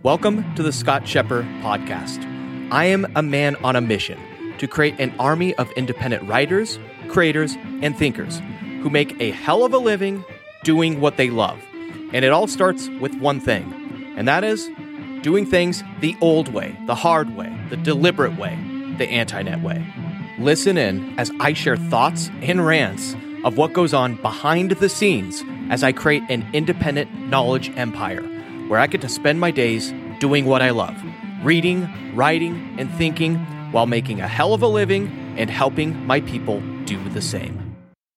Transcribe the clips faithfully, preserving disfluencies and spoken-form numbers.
Welcome to the Scott Scheper Podcast. I am a man on a mission to create an army of independent writers, creators, and thinkers who make a hell of a living doing what they love. And it all starts with one thing, and that is doing things the old way, the hard way, the deliberate way, the anti-net way. Listen in as I share thoughts and rants of what goes on behind the scenes as I create an independent knowledge empire where I get to spend my days doing what I love, reading, writing, and thinking while making a hell of a living and helping my people do the same.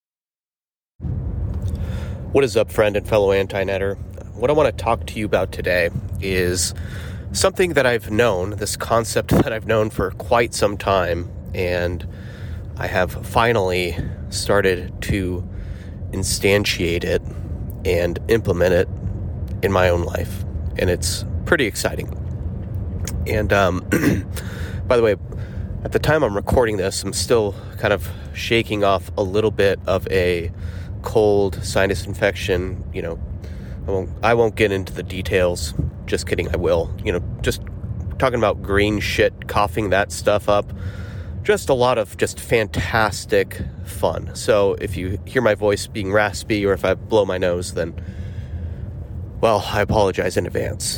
What is up, friend and fellow anti-netter? What I want to talk to you about today is something that I've known, this concept that I've known for quite some time, and I have finally started to instantiate it and implement it in my own life, and it's pretty exciting. And um, by the way, at the time I'm recording this, I'm still kind of shaking off a little bit of a cold sinus infection. You know, I won't, I won't get into the details. Just kidding, I will. You know, just talking about green shit, coughing that stuff up. Just a lot of just fantastic fun. So if you hear my voice being raspy or if I blow my nose, then, well, I apologize in advance.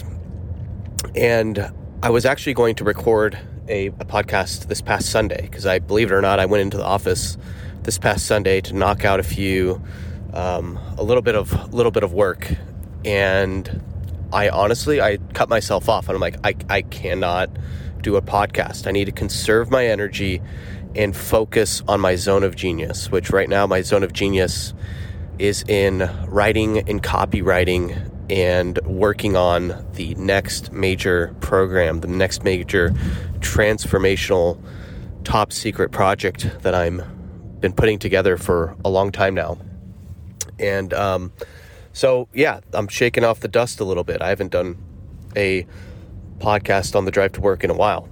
And I was actually going to record a, a podcast this past Sunday because I, believe it or not, I went into the office this past Sunday to knock out a few, um, a little bit of, little bit of work. And I honestly, I cut myself off and I'm like, I, I cannot do a podcast. I need to conserve my energy and focus on my zone of genius, which right now my zone of genius is in writing and copywriting and working on the next major program, the next major transformational top secret project that I'm been putting together for a long time now. And um, so, yeah, I'm shaking off the dust a little bit. I haven't done a podcast on the drive to work in a while.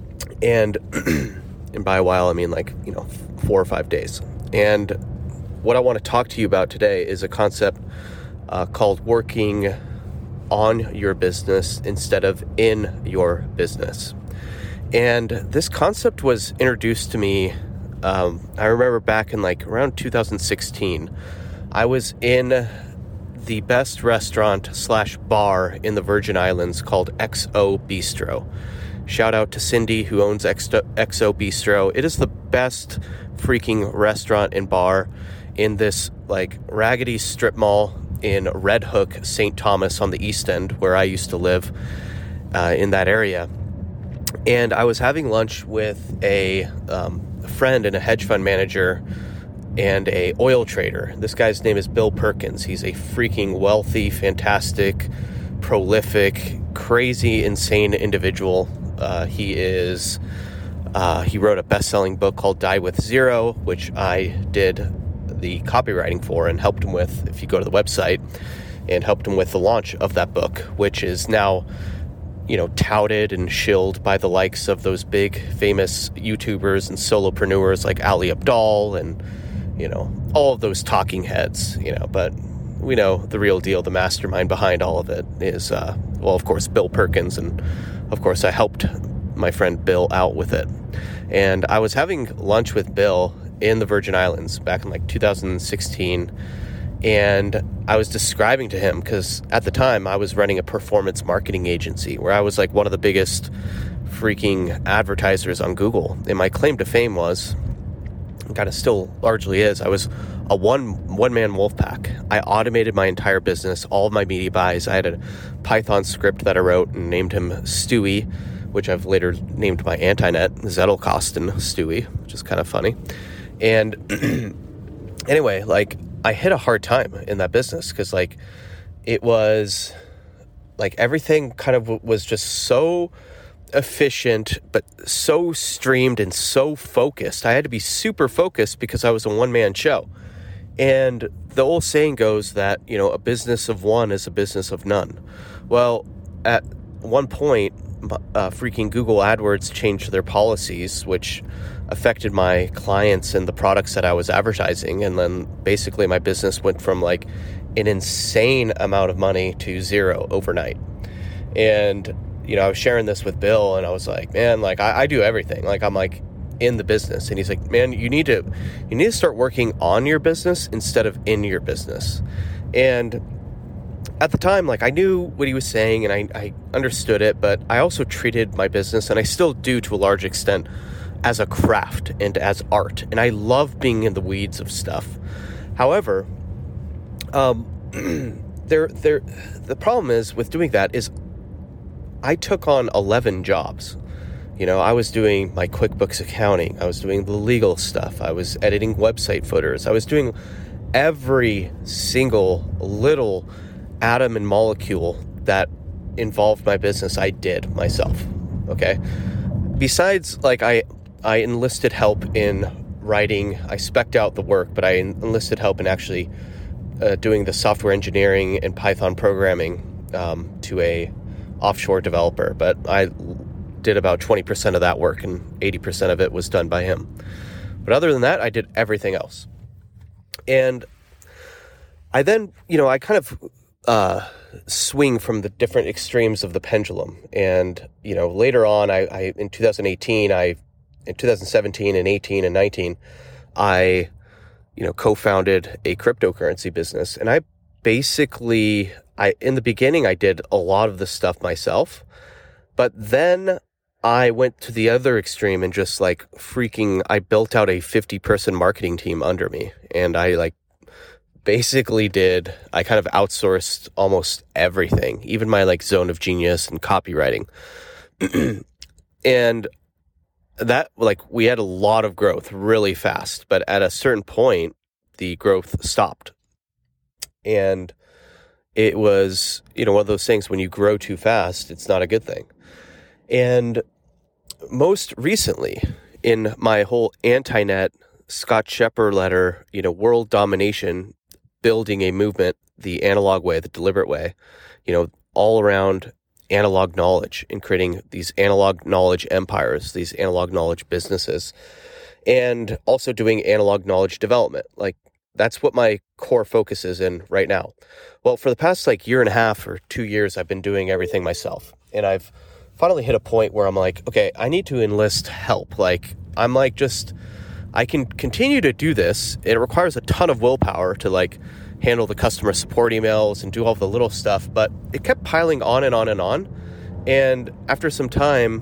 And and by a while, I mean like, you know, four or five days. And what I want to talk to you about today is a concept uh, called working on your business instead of in your business. And this concept was introduced to me, um, I remember back in like around two thousand sixteen, I was in the best restaurant slash bar in the Virgin Islands called X O Bistro. Shout out to Cindy who owns X O Bistro. It is the best freaking restaurant and bar in this like raggedy strip mall in Red Hook, Saint Thomas on the East End where I used to live uh, in that area. And I was having lunch with a um, friend and a hedge fund manager and a oil trader. This guy's name is Bill Perkins. He's a freaking wealthy, fantastic, prolific, crazy, insane individual. Uh, he is, uh, he wrote a best-selling book called Die With Zero, which I did the copywriting for and helped him with, if you go to the website, and helped him with the launch of that book, which is now, you know, touted and shilled by the likes of those big, famous YouTubers and solopreneurs like Ali Abdaal and, you know, all of those talking heads, you know, but we know the real deal, the mastermind behind all of it is, uh, well, of course, Bill Perkins. And of course, I helped my friend Bill out with it. And I was having lunch with Bill in the Virgin Islands back in like two thousand sixteen. And I was describing to him, because at the time I was running a performance marketing agency where I was like one of the biggest freaking advertisers on Google. And my claim to fame was, kind of still largely is, I was a one one man wolf pack. I automated my entire business, all of my media buys. I had a Python script that I wrote and named him Stewie, which I've later named my anti-net Zettelkasten Stewie, which is kind of funny. And anyway, like I hit a hard time in that business because like it was like everything kind of was just so efficient, but so streamed and so focused. I had to be super focused because I was a one-man show. And the old saying goes that, you know, a business of one is a business of none. Well, at one point, uh, freaking Google AdWords changed their policies, which affected my clients and the products that I was advertising. And then basically my business went from like an insane amount of money to zero overnight. And, you know, I was sharing this with Bill, and I was like, man, like I, I do everything. Like I'm like in the business. And he's like, man, you need to, you need to start working on your business instead of in your business. And at the time, like I knew what he was saying and I, I understood it, but I also treated my business, and I still do to a large extent, as a craft and as art. And I love being in the weeds of stuff. However, um, there, there, the problem is with doing that is I took on eleven jobs. You know, I was doing my QuickBooks accounting. I was doing the legal stuff. I was editing website footers. I was doing every single little atom and molecule that involved my business. I did myself. Okay. Besides, like I, I enlisted help in writing. I spec'd out the work, but I enlisted help in actually uh, doing the software engineering and Python programming um, to a offshore developer. But I did about twenty percent of that work, and eighty percent of it was done by him. But other than that, I did everything else. And I then, you know, I kind of uh, swing from the different extremes of the pendulum. And, you know, later on, I, I in two thousand eighteen, I, in two thousand seventeen and eighteen and nineteen, I, you know, co-founded a cryptocurrency business. And I basically, I, in the beginning, I did a lot of the stuff myself, but then I went to the other extreme and just like freaking, I built out a fifty person marketing team under me. And I like basically did, I kind of outsourced almost everything, even my like zone of genius and copywriting. And that, like, we had a lot of growth really fast, but at a certain point, the growth stopped. And it was, you know, one of those things, when you grow too fast, it's not a good thing. And most recently, in my whole anti-net Scott Scheper letter, you know, world domination, building a movement, the analog way, the deliberate way, you know, all around analog knowledge and creating these analog knowledge empires, these analog knowledge businesses, and also doing analog knowledge development. Like, that's what my core focus is in right now. Well, for the past like year and a half or two years, I've been doing everything myself. And I've finally hit a point where I'm like, okay, I need to enlist help. Like, I'm like, just, I can continue to do this. It requires a ton of willpower to like handle the customer support emails and do all the little stuff, but it kept piling on and on and on. And after some time,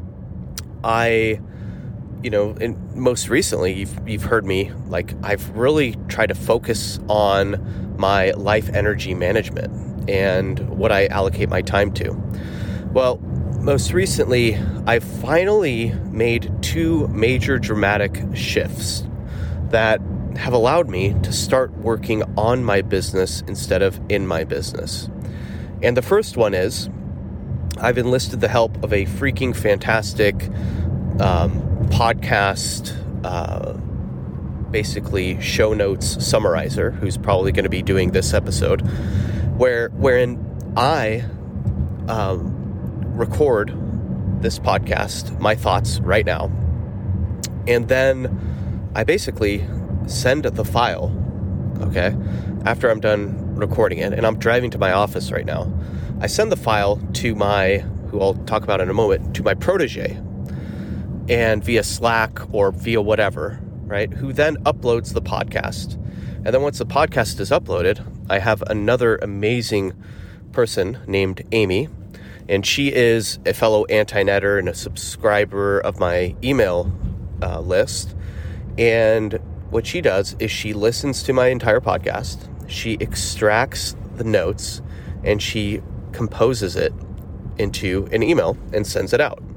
I, you know, and most recently, you've, you've heard me, like, I've really tried to focus on my life energy management and what I allocate my time to. Well, most recently, I finally made two major dramatic shifts that have allowed me to start working on my business instead of in my business. And the first one is, I've enlisted the help of a freaking fantastic um, podcast, uh, basically show notes summarizer, who's probably going to be doing this episode, where wherein I um, record this podcast, my thoughts right now, and then I basically send the file, okay, after I'm done recording it, and I'm driving to my office right now. I send the file to my, who I'll talk about in a moment, to my protege, and via Slack or via whatever, right, who then uploads the podcast. And then once the podcast is uploaded, I have another amazing person named Amy, and she is a fellow anti-netter and a subscriber of my email uh, list. And what she does is she listens to my entire podcast, she extracts the notes, and she composes it into an email and sends it out.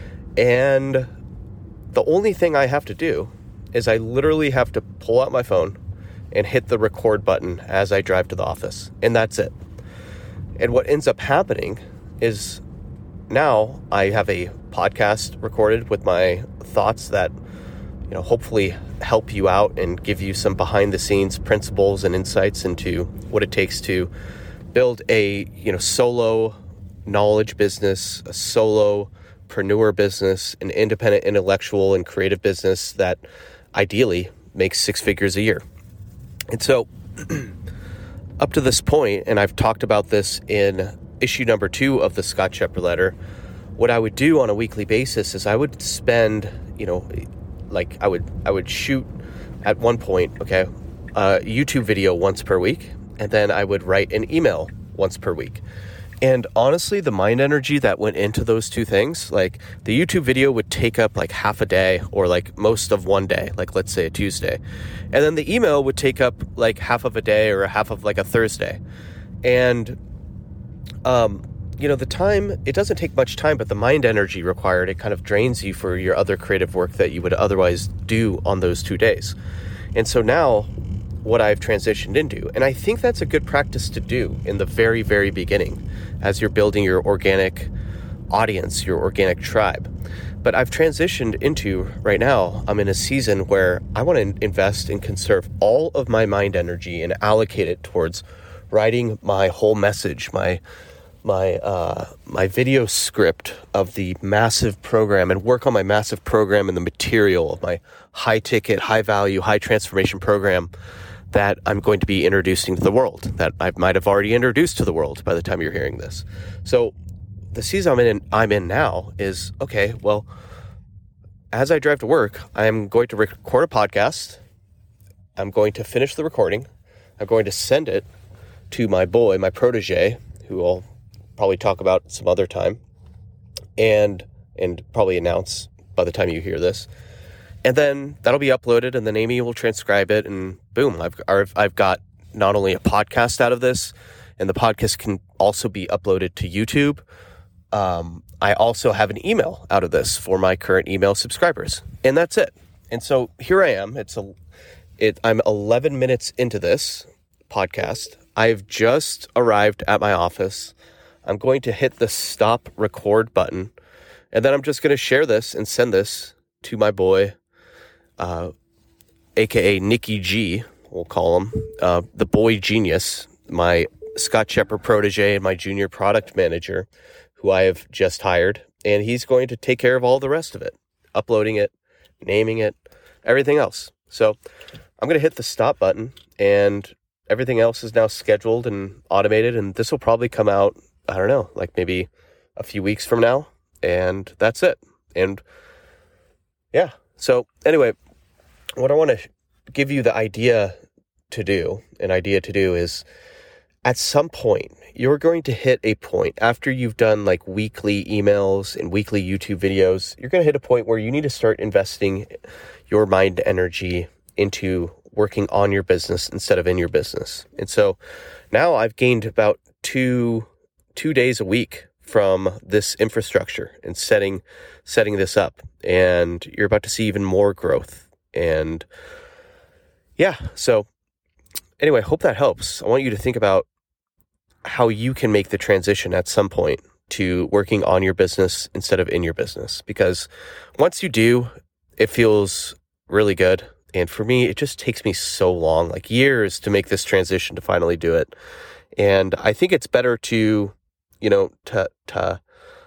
And the only thing I have to do is I literally have to pull out my phone and hit the record button as I drive to the office. And that's it. And what ends up happening is now I have a podcast recorded with my thoughts that, you know, hopefully help you out and give you some behind the scenes principles and insights into what it takes to build a, you know, solo knowledge business, a solopreneur business, an independent intellectual and creative business that ideally makes six figures a year. And so up to this point, and I've talked about this in issue number two of the Scott Scheper letter, what I would do on a weekly basis is I would spend, you know, like I would I would shoot at one point, okay, a YouTube video once per week, and then I would write an email once per week. And honestly, the mind energy that went into those two things, like the YouTube video would take up like half a day or like most of one day, like let's say a Tuesday. And then the email would take up like half of a day or half of like a Thursday. And, um, you know, the time, it doesn't take much time, but the mind energy required, it kind of drains you for your other creative work that you would otherwise do on those two days. And so now what I've transitioned into, and I think that's a good practice to do in the very, very beginning as you're building your organic audience, your organic tribe. But I've transitioned into, right now, I'm in a season where I want to invest and conserve all of my mind energy and allocate it towards writing my whole message, my my uh, my video script of the massive program, and work on my massive program and the material of my high ticket, high value, high transformation program that I'm going to be introducing to the world, that I might have already introduced to the world by the time you're hearing this. So the season I'm in, I'm in now is, okay, well, as I drive to work, I'm going to record a podcast. I'm going to finish the recording. I'm going to send it to my boy, my protege, who I'll probably talk about some other time and and probably announce by the time you hear this. And then that'll be uploaded, and then Amy will transcribe it, and boom, I've I've, I've got not only a podcast out of this, and the podcast can also be uploaded to YouTube. Um, I also have an email out of this for my current email subscribers, and that's it. And so here I am. It's a, it. I'm eleven minutes into this podcast. I've just arrived at my office. I'm going to hit the stop record button, and then I'm just going to share this and send this to my boy, uh, aka Nicky G, we'll call him, uh, the boy genius, my Scott Scheper protege and my junior product manager, who I have just hired, and he's going to take care of all the rest of it, uploading it, naming it, everything else. So I'm going to hit the stop button, and everything else is now scheduled and automated, and this will probably come out, I don't know, like maybe a few weeks from now, and that's it. And yeah, so anyway, what I want to give you the idea to do, an idea to do is, at some point, you're going to hit a point after you've done like weekly emails and weekly YouTube videos. You're going to hit a point where you need to start investing your mind energy into working on your business instead of in your business. And so now I've gained about two, two days a week from this infrastructure and setting, setting this up. And you're about to see even more growth. And yeah, so anyway, hope that helps. I want you to think about how you can make the transition at some point to working on your business instead of in your business. Because once you do, it feels really good. And for me, it just takes me so long, like years, to make this transition to finally do it. And I think it's better to, you know, to to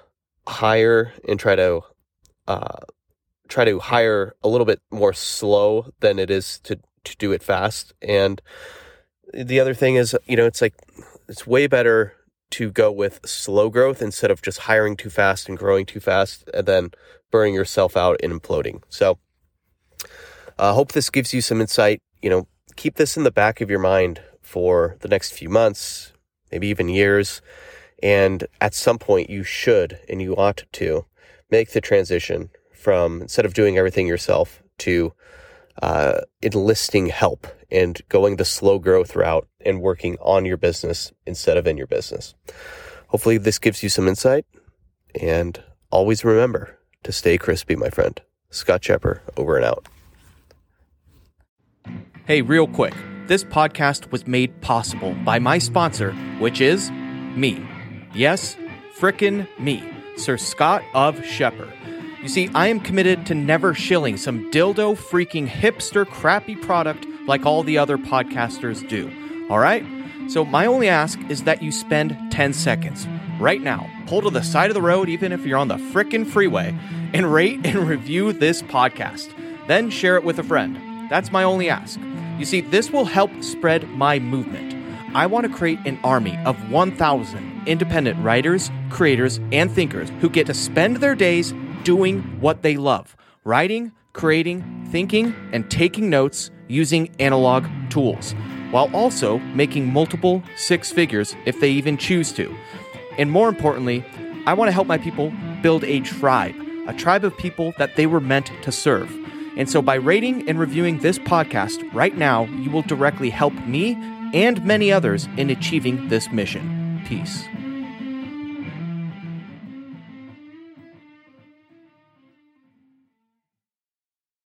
hire and try to uh, try to hire a little bit more slow than it is to to do it fast. And the other thing is, you know, it's like, it's way better to go with slow growth instead of just hiring too fast and growing too fast and then burning yourself out and imploding. So I uh, hope this gives you some insight. You know, keep this in the back of your mind for the next few months, maybe even years. And at some point you should, and you ought to, make the transition from, instead of doing everything yourself, to uh, enlisting help and going the slow growth route and working on your business instead of in your business. Hopefully this gives you some insight, and always remember to stay crispy, my friend. Scott Scheper, over and out. Hey, real quick, this podcast was made possible by my sponsor, which is me. Yes, frickin' me, Sir Scott of Scheper. You see, I am committed to never shilling some dildo freaking hipster crappy product like all the other podcasters do. All right? So my only ask is that you spend ten seconds right now, pull to the side of the road, even if you're on the frickin' freeway, and rate and review this podcast. Then share it with a friend. That's my only ask. You see, this will help spread my movement. I want to create an army of one thousand independent writers, creators, and thinkers who get to spend their days doing what they love, writing, creating, thinking, and taking notes using analog tools, while also making multiple six figures if they even choose to. And more importantly, I want to help my people build a tribe, a tribe of people that they were meant to serve. And so by rating and reviewing this podcast right now, you will directly help me and many others in achieving this mission. Peace.